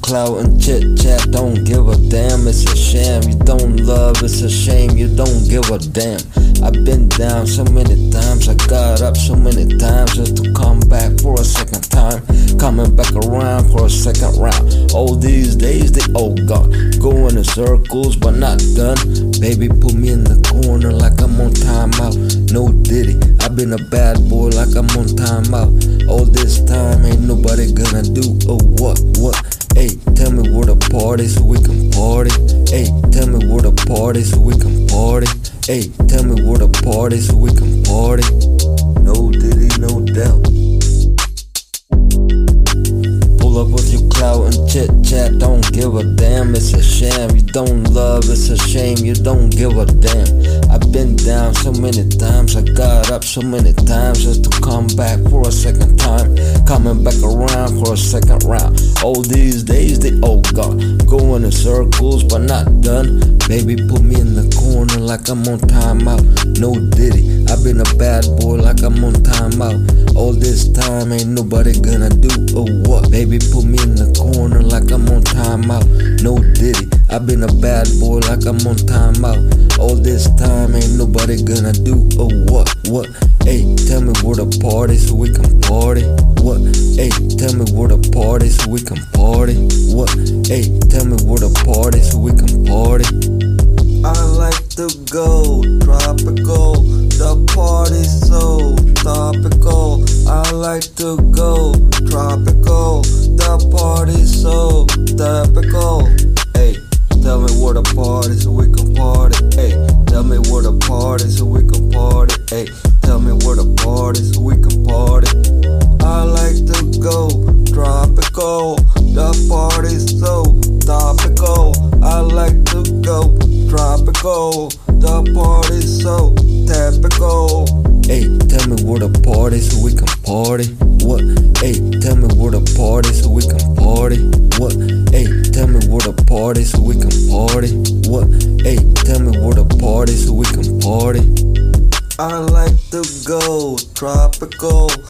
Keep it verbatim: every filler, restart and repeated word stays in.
clout and chit chat, don't give a damn. It's a sham. You don't love, it's a shame. You don't give a damn. I've been down so many times, I got up so many times just to come back for a second time. Coming back around for a second round. All these days they all gone, going in circles but not done. Baby, put me in the corner like I'm on timeout. No Diddy, I've been a bad boy like I'm on timeout. All this time ain't nobody gonna do a what, what? Hey, tell me where the party so we can party. Hey, tell me where the party so we can party. Hey, tell me where the party so we can party. No Diddy, no doubt. Pull up with your clout and chit chat, don't give a damn. It's a sham. You don't love, it's a shame. You don't give a damn. I've been down so many times, I got up so many times just to come back for a second time. Coming back around for a second round. All these days they all gone, going in circles but not done. Baby, put me in the corner like I'm on timeout. No Diddy, I've been a bad boy like I'm on timeout. All this time ain't nobody gonna do a what? Baby, put me in the corner like I'm on timeout. No Diddy, I've been a bad boy like I'm on timeout. All this time ain't nobody gonna do a what? What? Hey, tell me where the party so we can party. What? Hey, tell me where the party so we can party. What? Hey, tell me where the party so we can party. I like to go tropical, the party's so topical. I like to go tropical, the party's so topical. Hey, tell me where the party so we can party. Hey, tell me where the party so we can party. Hey, tell me where the party so we can party. I like to go tropical, the party's so topical. I like to go tropical, the party's so typical. Hey, tell me where the party so we can party. What? Hey, tell me where the party so we can party. What? Hey, tell me where the party so we can party. What? Hey, tell me where the party so we can party. I like to go tropical,